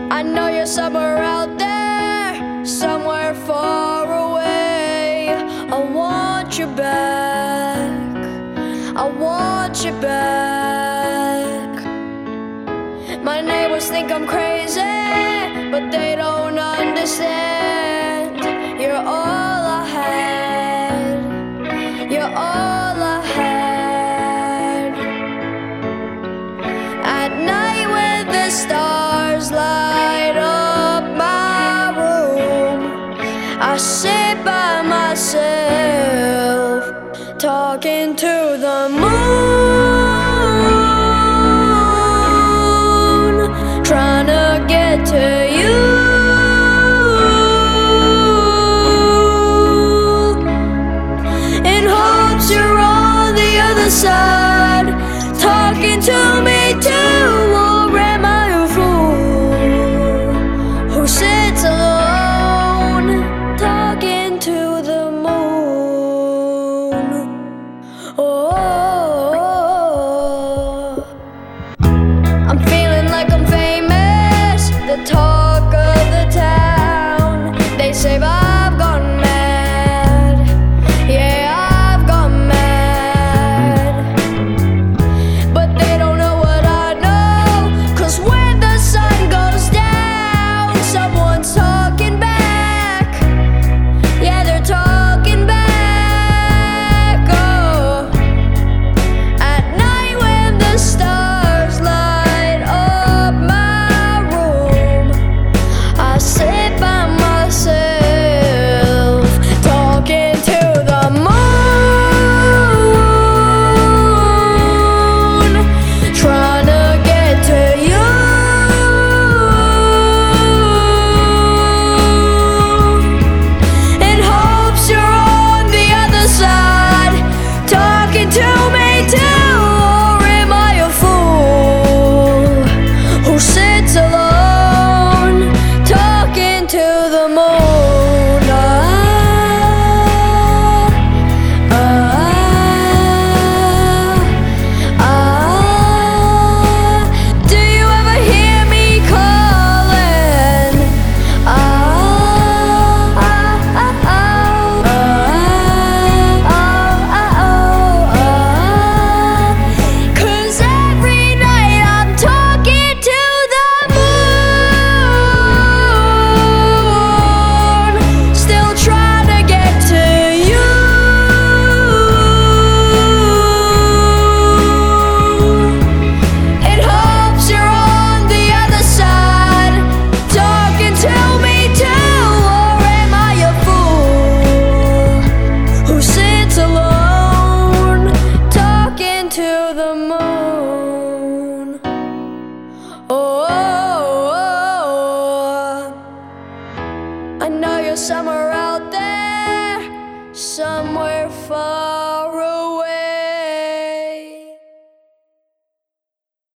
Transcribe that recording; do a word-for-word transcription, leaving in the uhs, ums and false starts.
I know you're somewhere out there, somewhere far away. I want you back, I want you back. My neighbors think I'm crazy, but they don't understand. You're all I had, you're all I had. At night when the stars light up my room, I sit by myself, talking to the moon, trying to get to you. In hopes you're on the other side, talking to me too. Or am I a fool who sits alone, talking to the moon? Oh, I'm feeling like I'm famous, the talk of the town. They say I've gone mad, yeah, I've gone mad. But they don't know what I know, 'cause when the sun goes down, someone's talking back. Yeah, they're talking back. Oh, at night when the stars light up my room, I sit by myself, talking to the moon, trying to get to you. In hopes you're on the other side, talking to me too. Or am I a fool who sits alone, talking to the moon? Ah, ah, ah, ah. Do you ever hear me calling? Ah, ah, ah, ah, ah, ah, ah, ah. 'Cause every night I'm talking to the moon, still trying to get to you. In hopes you're on the other side, talking to me too. Or am I a fool who sits alone, talking to the moon? Oh, I know you're somewhere out there, somewhere far